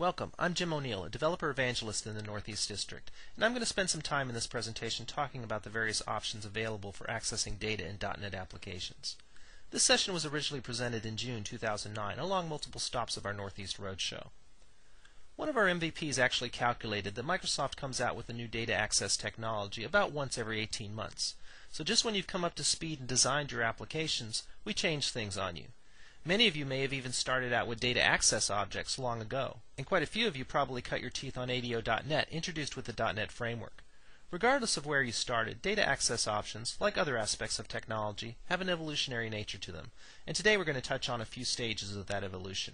Welcome, I'm Jim O'Neill, a developer evangelist in the Northeast District, and I'm going to spend some time in this presentation talking about the various options available for accessing data in .NET applications. This session was originally presented in June 2009 along multiple stops of our Northeast Roadshow. One of our MVPs actually calculated that Microsoft comes out with a new data access technology about once every 18 months. So just when you've come up to speed and designed your applications, we change things on you. Many of you may have even started out with data access objects long ago, and quite a few of you probably cut your teeth on ADO.NET, introduced with the .NET framework. Regardless of where you started, data access options, like other aspects of technology, have an evolutionary nature to them, and today we're going to touch on a few stages of that evolution.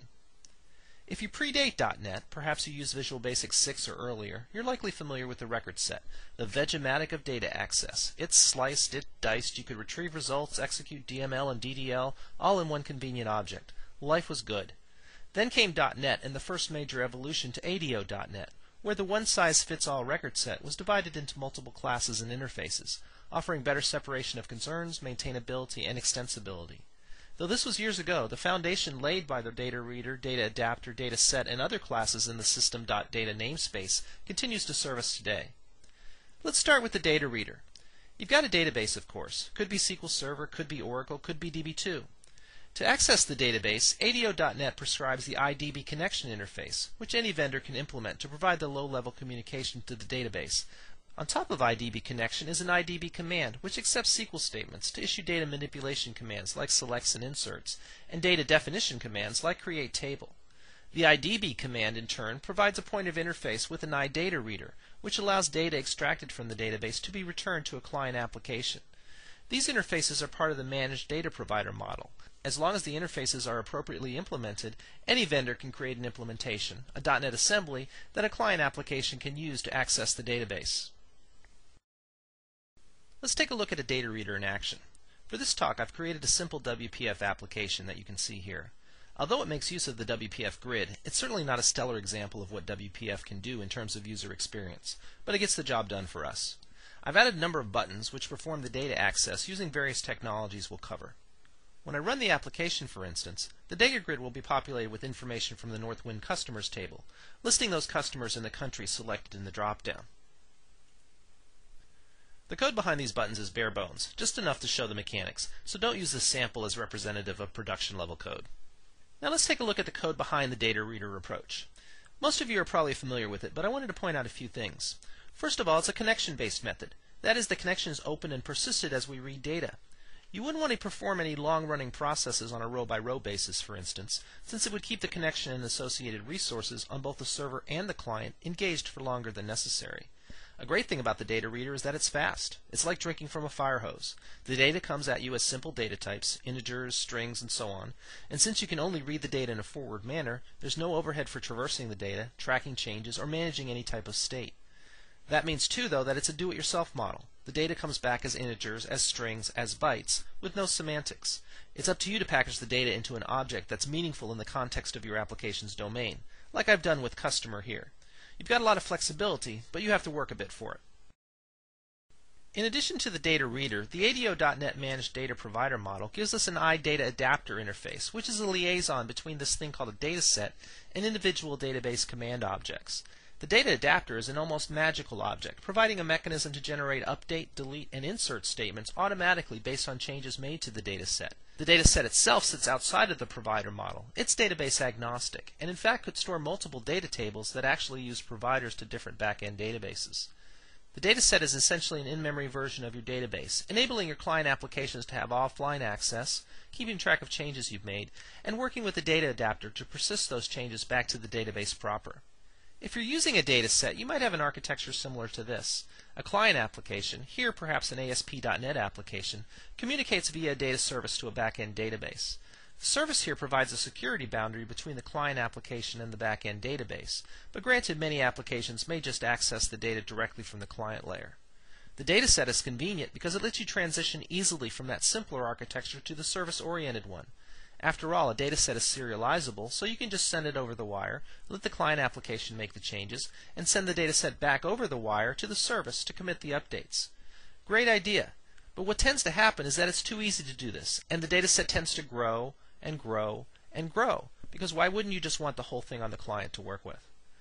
If you predate .NET, perhaps you use Visual Basic 6 or earlier, you're likely familiar with the record set, the Vegematic of data access. It's sliced, it's diced, you could retrieve results, execute DML and DDL, all in one convenient object. Life was good. Then came .NET and the first major evolution to ADO.NET, where the one-size-fits-all record set was divided into multiple classes and interfaces, offering better separation of concerns, maintainability, and extensibility. Though this was years ago, the foundation laid by the data reader, data adapter, data set, and other classes in the system.data namespace continues to serve us today. Let's start with the data reader. You've got a database, of course. Could be SQL Server, could be Oracle, could be DB2. To access the database, ADO.NET prescribes the IDB connection interface, which any vendor can implement to provide the low-level communication to the database. On top of IDB connection is an IDB command, which accepts SQL statements to issue data manipulation commands like selects and inserts, and data definition commands like create table. The IDB command, in turn, provides a point of interface with an iData reader, which allows data extracted from the database to be returned to a client application. These interfaces are part of the managed data provider model. As long as the interfaces are appropriately implemented, any vendor can create an implementation, a .NET assembly, that a client application can use to access the database. Let's take a look at a data reader in action. For this talk, I've created a simple WPF application that you can see here. Although it makes use of the WPF grid, it's certainly not a stellar example of what WPF can do in terms of user experience, but it gets the job done for us. I've added a number of buttons which perform the data access using various technologies we'll cover. When I run the application, for instance, the data grid will be populated with information from the Northwind customers table, listing those customers in the country selected in the drop-down. The code behind these buttons is bare bones, just enough to show the mechanics, so don't use this sample as representative of production-level code. Now let's take a look at the code behind the data reader approach. Most of you are probably familiar with it, but I wanted to point out a few things. First of all, it's a connection-based method. That is, the connection is open and persisted as we read data. You wouldn't want to perform any long-running processes on a row-by-row basis, for instance, since it would keep the connection and associated resources on both the server and the client engaged for longer than necessary. A great thing about the data reader is that it's fast. It's like drinking from a fire hose. The data comes at you as simple data types, integers, strings, and so on, and since you can only read the data in a forward manner, there's no overhead for traversing the data, tracking changes, or managing any type of state. That means too, though, that it's a do-it-yourself model. The data comes back as integers, as strings, as bytes, with no semantics. It's up to you to package the data into an object that's meaningful in the context of your application's domain, like I've done with customer here. You've got a lot of flexibility, but you have to work a bit for it. In addition to the data reader, the ADO.NET Managed Data Provider model gives us an iData adapter interface, which is a liaison between this thing called a dataset and individual database command objects. The data adapter is an almost magical object, providing a mechanism to generate update, delete, and insert statements automatically based on changes made to the dataset. The dataset itself sits outside of the provider model. It's database agnostic, and in fact could store multiple data tables that actually use providers to different back-end databases. The dataset is essentially an in-memory version of your database, enabling your client applications to have offline access, keeping track of changes you've made, and working with the data adapter to persist those changes back to the database proper. If you're using a dataset, you might have an architecture similar to this. A client application, here perhaps an ASP.NET application, communicates via a data service to a back-end database. The service here provides a security boundary between the client application and the back-end database, but granted, many applications may just access the data directly from the client layer. The dataset is convenient because it lets you transition easily from that simpler architecture to the service-oriented one. After all, a dataset is serializable, so you can just send it over the wire, let the client application make the changes, and send the dataset back over the wire to the service to commit the updates. Great idea, but what tends to happen is that it's too easy to do this, and the dataset tends to grow and grow and grow, because why wouldn't you just want the whole thing on the client to work with?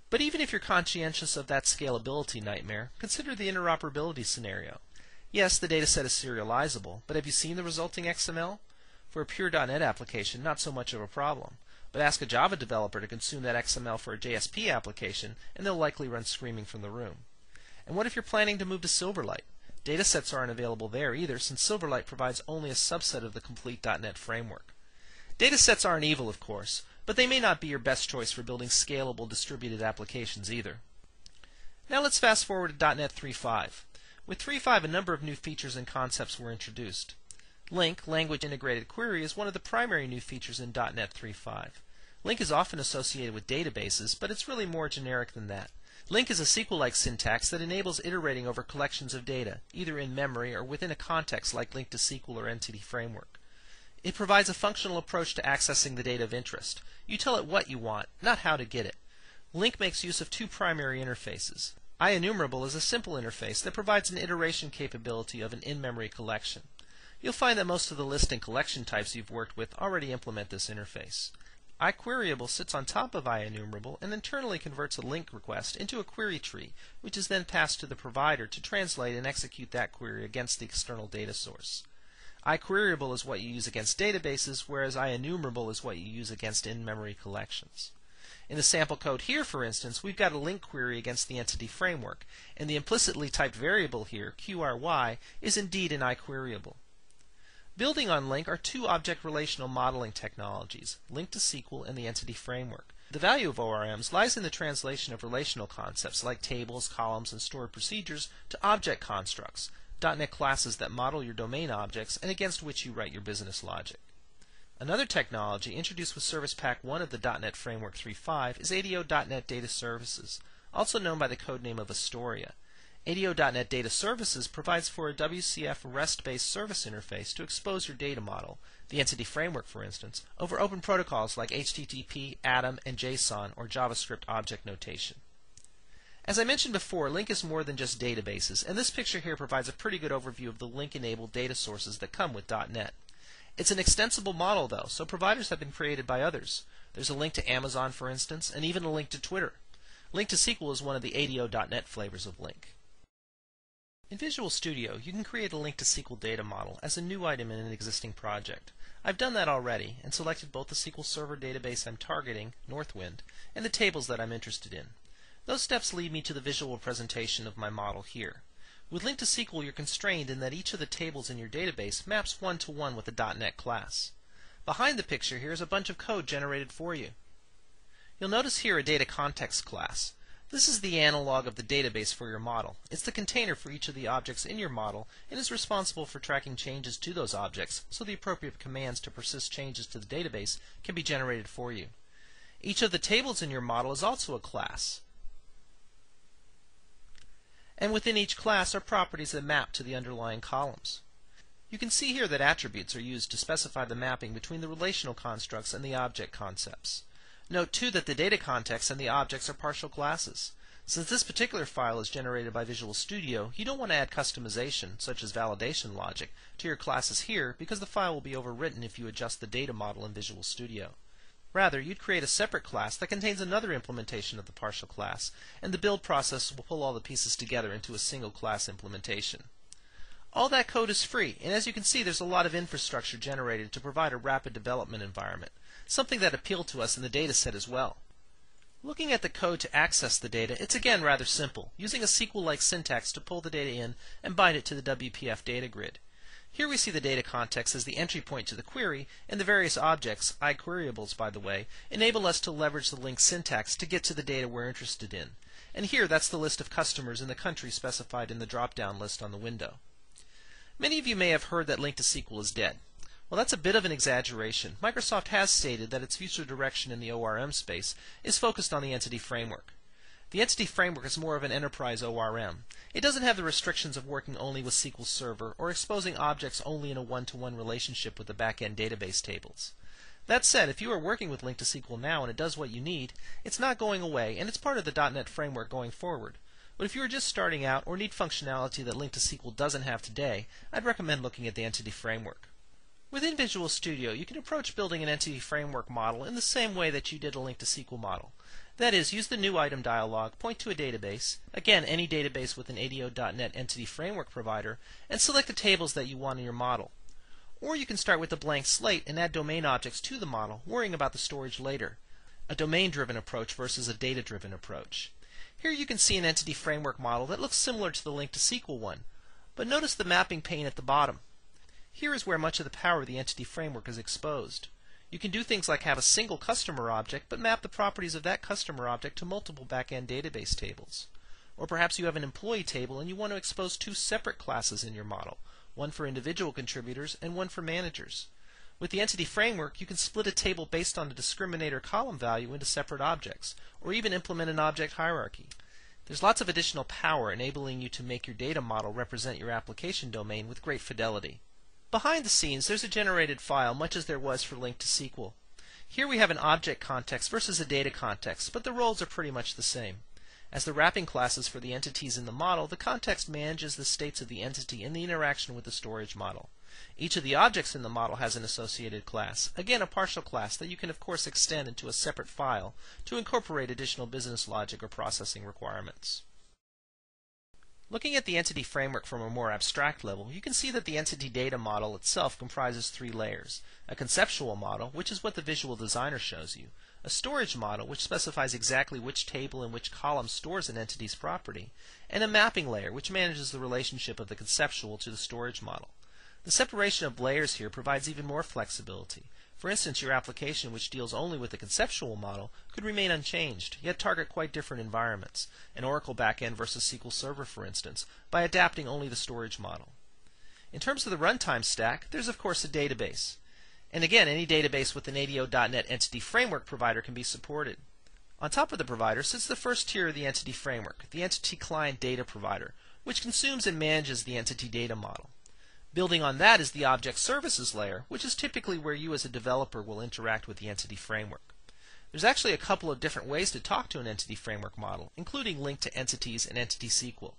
But even if you're conscientious of that scalability nightmare, consider the interoperability scenario. Yes, the dataset is serializable, but have you seen the resulting XML? For a pure .NET application, not so much of a problem. But ask a Java developer to consume that XML for a JSP application, and they'll likely run screaming from the room. And what if you're planning to move to Silverlight? Datasets aren't available there either, since Silverlight provides only a subset of the complete .NET framework. Datasets aren't evil, of course, but they may not be your best choice for building scalable distributed applications either. Now let's fast forward to .NET 3.5. With 3.5, a number of new features and concepts were introduced. LINQ, Language Integrated Query, is one of the primary new features in .NET 3.5. LINQ is often associated with databases, but it's really more generic than that. LINQ is a SQL-like syntax that enables iterating over collections of data, either in memory or within a context like LINQ to SQL or Entity Framework. It provides a functional approach to accessing the data of interest. You tell it what you want, not how to get it. LINQ makes use of two primary interfaces. IEnumerable is a simple interface that provides an iteration capability of an in-memory collection. You'll find that most of the list and collection types you've worked with already implement this interface. iQueryable sits on top of IEnumerable and internally converts a LINQ request into a query tree, which is then passed to the provider to translate and execute that query against the external data source. iQueryable is what you use against databases, whereas IEnumerable is what you use against in-memory collections. In the sample code here, for instance, we've got a LINQ query against the Entity Framework, and the implicitly typed variable here, QRY, is indeed an iQueryable. Building on LINQ are two object relational modeling technologies, LINQ to SQL and the Entity Framework. The value of ORMs lies in the translation of relational concepts like tables, columns, and stored procedures to object constructs, .NET classes that model your domain objects and against which you write your business logic. Another technology introduced with Service Pack 1 of the .NET Framework 3.5 is ADO.NET Data Services, also known by the codename of Astoria. ADO.NET Data Services provides for a WCF REST-based service interface to expose your data model, the Entity Framework for instance, over open protocols like HTTP, Atom, and JSON or JavaScript object notation. As I mentioned before, LINQ is more than just databases, and this picture here provides a pretty good overview of the LINQ-enabled data sources that come with .NET. It's an extensible model, though, so providers have been created by others. There's a link to Amazon, for instance, and even a link to Twitter. LINQ to SQL is one of the ADO.NET flavors of LINQ. In Visual Studio, you can create a LINQ to SQL data model as a new item in an existing project. I've done that already and selected both the SQL Server database I'm targeting, Northwind, and the tables that I'm interested in. Those steps lead me to the visual presentation of my model here. With LINQ to SQL, you're constrained in that each of the tables in your database maps one-to-one with a .NET class. Behind the picture here is a bunch of code generated for you. You'll notice here a data context class. This is the analog of the database for your model. It's the container for each of the objects in your model and is responsible for tracking changes to those objects, so the appropriate commands to persist changes to the database can be generated for you. Each of the tables in your model is also a class. And within each class are properties that map to the underlying columns. You can see here that attributes are used to specify the mapping between the relational constructs and the object concepts. Note too that the data context and the objects are partial classes. Since this particular file is generated by Visual Studio, you don't want to add customization, such as validation logic, to your classes here because the file will be overwritten if you adjust the data model in Visual Studio. Rather, you'd create a separate class that contains another implementation of the partial class, and the build process will pull all the pieces together into a single class implementation. All that code is free, and as you can see, there's a lot of infrastructure generated to provide a rapid development environment, something that appealed to us in the dataset as well. Looking at the code to access the data, it's again rather simple, using a SQL-like syntax to pull the data in and bind it to the WPF data grid. Here we see the data context as the entry point to the query, and the various objects, iQueryables by the way, enable us to leverage the LINQ syntax to get to the data we're interested in. And here that's the list of customers in the country specified in the drop-down list on the window. Many of you may have heard that LINQ to SQL is dead. Well, that's a bit of an exaggeration. Microsoft has stated that its future direction in the ORM space is focused on the Entity Framework. The Entity Framework is more of an enterprise ORM. It doesn't have the restrictions of working only with SQL Server or exposing objects only in a one-to-one relationship with the back-end database tables. That said, if you are working with LINQ to SQL now and it does what you need, it's not going away and it's part of the .NET Framework going forward. But if you are just starting out or need functionality that LINQ to SQL doesn't have today, I'd recommend looking at the Entity Framework. Within Visual Studio, you can approach building an Entity Framework model in the same way that you did a LINQ to SQL model. That is, use the New Item dialog, point to a database, again any database with an ADO.NET Entity Framework provider, and select the tables that you want in your model. Or you can start with a blank slate and add domain objects to the model, worrying about the storage later. A domain-driven approach versus a data-driven approach. Here you can see an Entity Framework model that looks similar to the Link to SQL one, but notice the mapping pane at the bottom. Here is where much of the power of the Entity Framework is exposed. You can do things like have a single customer object, but map the properties of that customer object to multiple back-end database tables. Or perhaps you have an employee table and you want to expose two separate classes in your model, one for individual contributors and one for managers. With the Entity Framework, you can split a table based on a discriminator column value into separate objects, or even implement an object hierarchy. There's lots of additional power enabling you to make your data model represent your application domain with great fidelity. Behind the scenes, there's a generated file, much as there was for Link to SQL. Here we have an object context versus a data context, but the roles are pretty much the same. As the wrapping classes for the entities in the model, the context manages the states of the entity and the interaction with the storage model. Each of the objects in the model has an associated class, again a partial class that you can of course extend into a separate file to incorporate additional business logic or processing requirements. Looking at the Entity Framework from a more abstract level, you can see that the entity data model itself comprises three layers. A conceptual model, which is what the visual designer shows you. A storage model, which specifies exactly which table and which column stores an entity's property. And a mapping layer, which manages the relationship of the conceptual to the storage model. The separation of layers here provides even more flexibility. For instance, your application, which deals only with the conceptual model, could remain unchanged, yet target quite different environments, an Oracle backend versus SQL Server, for instance, by adapting only the storage model. In terms of the runtime stack, there's of course a database. And again, any database with an ADO.NET Entity Framework provider can be supported. On top of the provider sits the first tier of the Entity Framework, the Entity Client Data Provider, which consumes and manages the entity data model. Building on that is the Object Services layer, which is typically where you as a developer will interact with the Entity Framework. There's actually a couple of different ways to talk to an Entity Framework model, including Link to Entities and Entity SQL.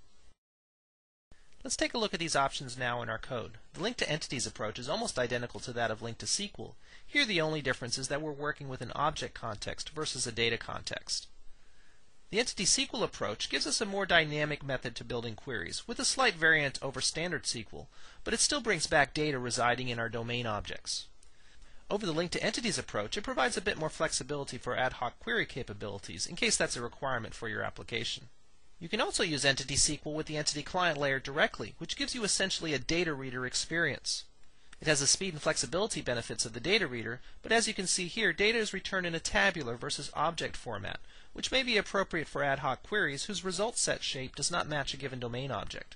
Let's take a look at these options now in our code. The Link to Entities approach is almost identical to that of Link to SQL. Here the only difference is that we're working with an object context versus a data context. The Entity SQL approach gives us a more dynamic method to building queries, with a slight variant over standard SQL, but it still brings back data residing in our domain objects. Over the Link to Entities approach, it provides a bit more flexibility for ad hoc query capabilities, in case that's a requirement for your application. You can also use Entity SQL with the Entity Client layer directly, which gives you essentially a data reader experience. It has the speed and flexibility benefits of the data reader, but as you can see here, data is returned in a tabular versus object format, which may be appropriate for ad hoc queries whose result set shape does not match a given domain object.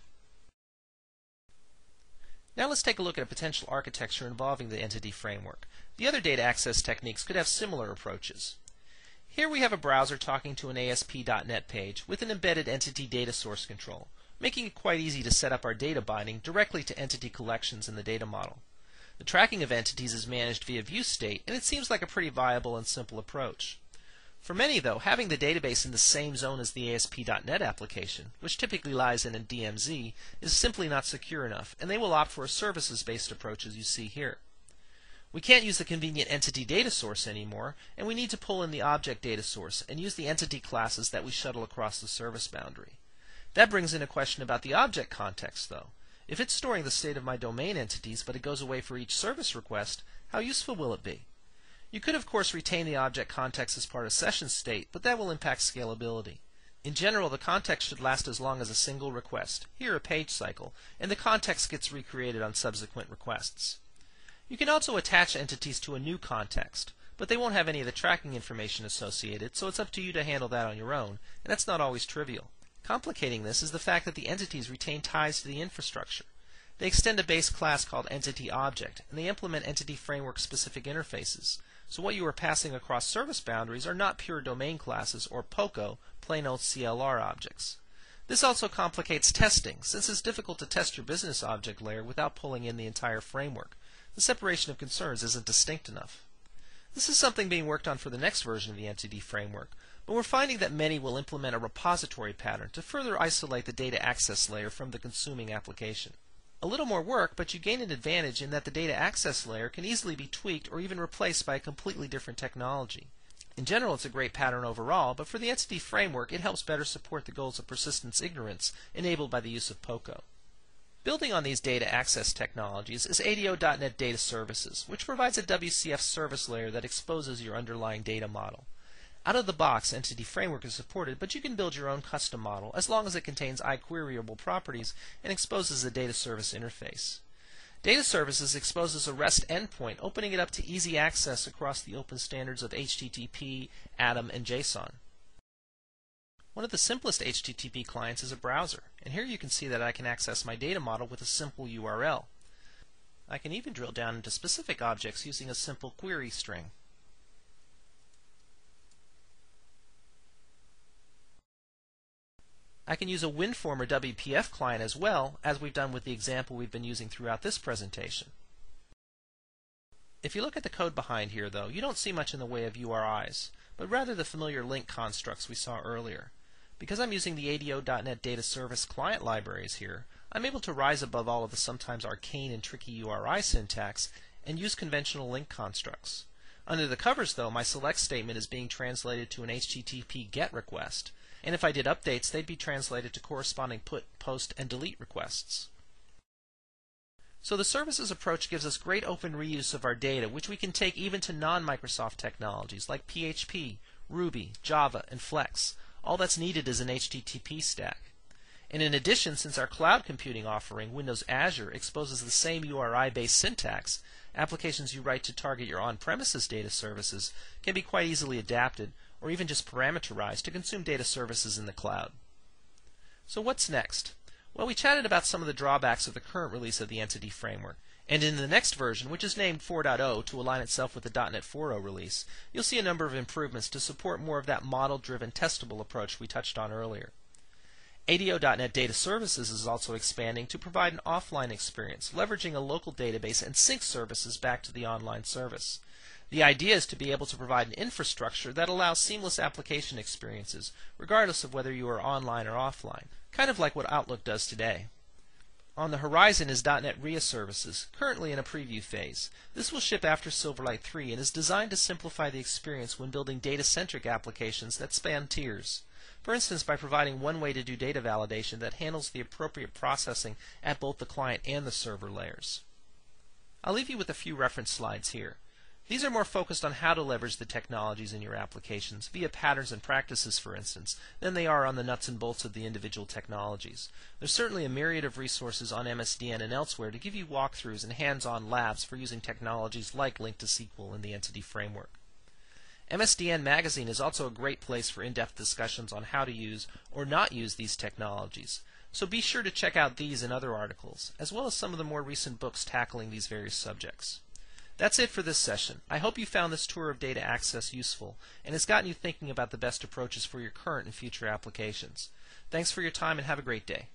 Now let's take a look at a potential architecture involving the Entity Framework. The other data access techniques could have similar approaches. Here we have a browser talking to an ASP.NET page with an embedded entity data source control, making it quite easy to set up our data binding directly to entity collections in the data model. The tracking of entities is managed via ViewState, and it seems like a pretty viable and simple approach. For many, though, having the database in the same zone as the ASP.NET application, which typically lies in a DMZ, is simply not secure enough, and they will opt for a services-based approach as you see here. We can't use the convenient entity data source anymore, and we need to pull in the object data source and use the entity classes that we shuttle across the service boundary. That brings in a question about the object context, though. If it's storing the state of my domain entities, but it goes away for each service request, how useful will it be? You could of course retain the object context as part of session state, but that will impact scalability. In general, the context should last as long as a single request, here a page cycle, and the context gets recreated on subsequent requests. You can also attach entities to a new context, but they won't have any of the tracking information associated, so it's up to you to handle that on your own, and that's not always trivial. Complicating this is the fact that the entities retain ties to the infrastructure. They extend a base class called Entity Object, and they implement Entity Framework specific interfaces. So what you are passing across service boundaries are not pure domain classes or POCO, plain old CLR objects. This also complicates testing, since it's difficult to test your business object layer without pulling in the entire framework. The separation of concerns isn't distinct enough. This is something being worked on for the next version of the Entity Framework, but we're finding that many will implement a repository pattern to further isolate the data access layer from the consuming application. A little more work, but you gain an advantage in that the data access layer can easily be tweaked or even replaced by a completely different technology. In general, it's a great pattern overall, but for the Entity Framework, it helps better support the goals of persistence ignorance enabled by the use of POCO. Building on these data access technologies is ADO.NET Data Services, which provides a WCF service layer that exposes your underlying data model. Out of the box, Entity Framework is supported, but you can build your own custom model as long as it contains iQueryable properties and exposes a data service interface. Data Services exposes a REST endpoint, opening it up to easy access across the open standards of HTTP, Atom, and JSON. One of the simplest HTTP clients is a browser, and here you can see that I can access my data model with a simple URL. I can even drill down into specific objects using a simple query string. I can use a WinForm or WPF client as well, as we've done with the example we've been using throughout this presentation. If you look at the code behind here, though, you don't see much in the way of URIs, but rather the familiar link constructs we saw earlier. Because I'm using the ADO.NET Data Service client libraries here, I'm able to rise above all of the sometimes arcane and tricky URI syntax and use conventional link constructs. Under the covers, though, my select statement is being translated to an HTTP GET request, and if I did updates, they'd be translated to corresponding put, post, and delete requests. So the services approach gives us great open reuse of our data, which we can take even to non-Microsoft technologies like PHP, Ruby, Java, and Flex. All that's needed is an HTTP stack. And in addition, since our cloud computing offering, Windows Azure, exposes the same URI-based syntax, applications you write to target your on-premises data services can be quite easily adapted or even just parameterized to consume data services in the cloud. So what's next? Well, we chatted about some of the drawbacks of the current release of the Entity Framework, and in the next version, which is named 4.0 to align itself with the .NET 4.0 release, you'll see a number of improvements to support more of that model-driven testable approach we touched on earlier. ADO.NET Data Services is also expanding to provide an offline experience, leveraging a local database and sync services back to the online service. The idea is to be able to provide an infrastructure that allows seamless application experiences, regardless of whether you are online or offline, kind of like what Outlook does today. On the horizon is .NET RIA Services, currently in a preview phase. This will ship after Silverlight 3 and is designed to simplify the experience when building data-centric applications that span tiers. For instance, by providing one way to do data validation that handles the appropriate processing at both the client and the server layers. I'll leave you with a few reference slides here. These are more focused on how to leverage the technologies in your applications, via patterns and practices, for instance, than they are on the nuts and bolts of the individual technologies. There's certainly a myriad of resources on MSDN and elsewhere to give you walkthroughs and hands-on labs for using technologies like Link2SQL and the Entity Framework. MSDN Magazine is also a great place for in-depth discussions on how to use or not use these technologies, so be sure to check out these and other articles, as well as some of the more recent books tackling these various subjects. That's it for this session. I hope you found this tour of data access useful and has gotten you thinking about the best approaches for your current and future applications. Thanks for your time and have a great day.